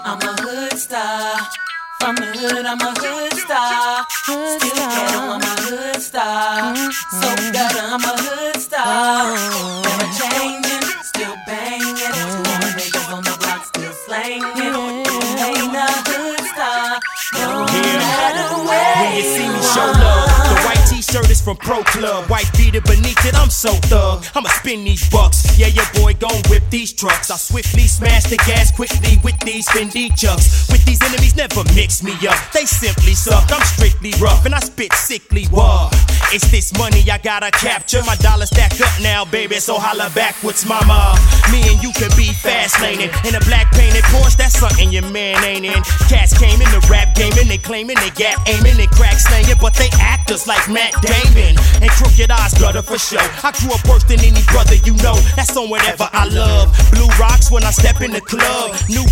I'm a hood star. From the hood, I'm a hood star. Still ghetto, I'm a hood star. So gutter, I'm a hood star. Never changing, still banging. More niggas on the block, still slanging. Ain't a hood star, no matter where. When you see me show love, the white t-shirt is from Pro Club. White beater beneath it, I'm so thug. I'ma spin these bucks. Yeah, your boy gon' whip these trucks. I swiftly smash the gas quickly with these Fendi chucks. With these enemies, never mix me up. They simply suck. I'm strictly rough and I spit sickly. Whoa, it's this money I gotta capture. My dollars stack up now, baby. So holla backwards, mama. Me and you can be fast laning in a black painted Porsche. That's something your man ain't in. Cats came in the rap game and they claiming they got aiming and crack slanging, but they actors like Matt Damon and crooked eyes gutter for show. I grew up worse than any brother you know. That's on whatever I love. Blue rocks when I step in the club. New